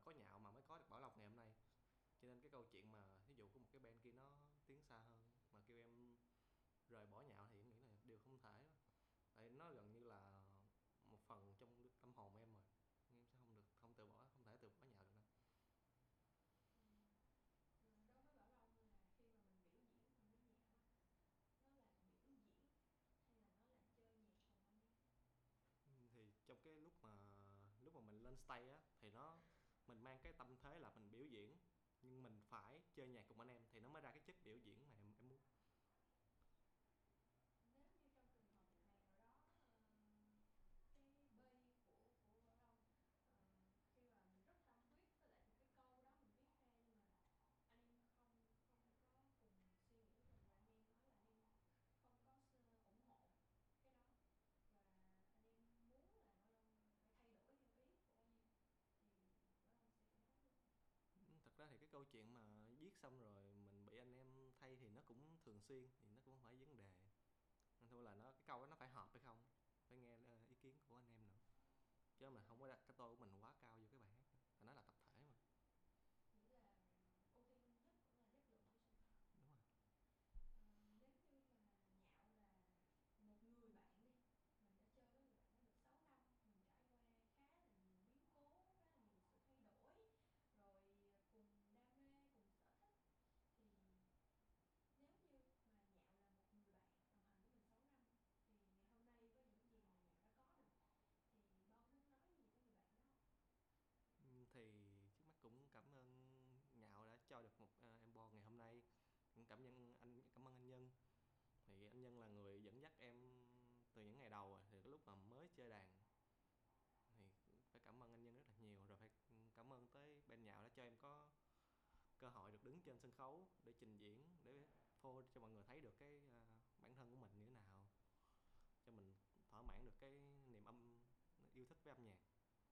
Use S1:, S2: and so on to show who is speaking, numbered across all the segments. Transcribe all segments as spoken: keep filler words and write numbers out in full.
S1: có Nhạo mà mới có được Bảo Lộc ngày hôm nay. Cho nên cái câu chuyện mà ví dụ có một cái band kia nó tiến xa hơn mà kêu em rời bỏ Nhạo thì em nghĩ là điều không thể đó. Tại nó gần như là một phần trong tâm hồn em rồi, em sẽ không được không từ bỏ không thể từ bỏ Nhạo được đâu.
S2: Rồi đối với Bảo Long là khi mà mình biểu diễn cùng với nhạc á, nó là biểu diễn hay là nó là chơi nhạc cùng anh em?
S1: Thì trong cái lúc mà lúc mà mình lên stage á thì nó mình mang cái tâm thế là mình biểu diễn, nhưng mình phải chơi nhạc cùng anh em thì nó mới ra cái chất biểu diễn mà em em muốn.
S2: Nếu như trong trường hợp một ngày nào đó ờ, cái bay của của Bảo Long ờ, khi mà mình rất tâm huyết với lại một cái câu đó mình viết ra, nhưng mà anh em không không có cùng suy nghĩ cùng, và anh em nói là anh em không có ủng hộ cái đó, và anh em muốn là Bảo Long phải thay đổi theo ý của anh em, thì Bảo Long sẽ phản ứng như thế nào?
S1: Thật ra thì cái câu chuyện mà viết xong rồi mình bị anh em thay thì nó cũng thường xuyên, thì nó cũng không phải vấn đề. Thôi là nó cái câu đó nó phải hợp hay không, phải nghe ờ, ý kiến của anh em nữa, chứ mà không có đặt cái tôi của mình quá cao vô cái bài hát. Phải nói là tập thể mà.
S2: Nghĩa là ưu tiên nhất vẫn là chất lượng của sản phẩm.
S1: Đúng rồi.
S2: Ờ, nếu như mà Nhạo là một người bạn đi, mình đã chơi với người bạn đó được sáu năm, mình trải qua khá là nhiều biến cố, khá là nhiều sự thay đổi, rồi cùng đam mê, cùng sở thích, thì nếu như mà Nhạo là một người bạn đồng hành với mình sáu năm, thì ngày hôm nay với những gì mà Nhạo đã có được, thì Bon muốn nói gì với người bạn đó không?
S1: Thì trước mắt cũng cảm ơn Nhạo đã cho được một ờ, em Bo ngày hôm nay. Cũng cảm ơn anh cảm ơn anh Nhân. Thì anh Nhân là người dẫn dắt em từ những ngày đầu rồi, từ cái lúc mà mới chơi đàn, thì phải cảm ơn anh Nhân rất là nhiều. Rồi phải cảm ơn tới bên Nhạo đã cho em có cơ hội được đứng trên sân khấu để trình diễn, để phô cho mọi người thấy được cái ờ, bản thân của mình như thế nào, cho mình thỏa mãn được cái niềm âm yêu thích với âm nhạc.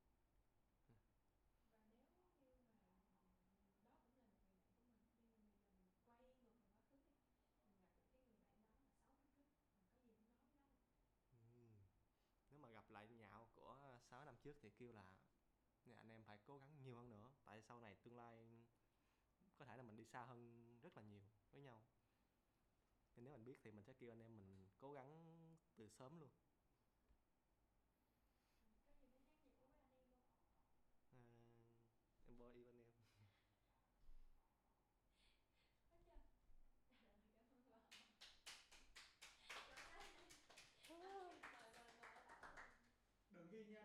S2: Và nếu như mà đó cũng là một người bạn của mình, nhưng mà bây giờ mình quay ngược về quá khứ đi, mình gặp lại cái người bạn đó là sáu năm trước, mình có gì muốn nói với nó không?
S1: Ừm, Nếu mà gặp lại Nhạo của sáu năm trước thì kêu là anh em phải cố gắng nhiều hơn nữa, tại sau này tương lai có thể là mình đi xa hơn rất là nhiều với nhau. Nên nếu mình biết thì mình sẽ kêu anh em mình cố gắng từ sớm luôn.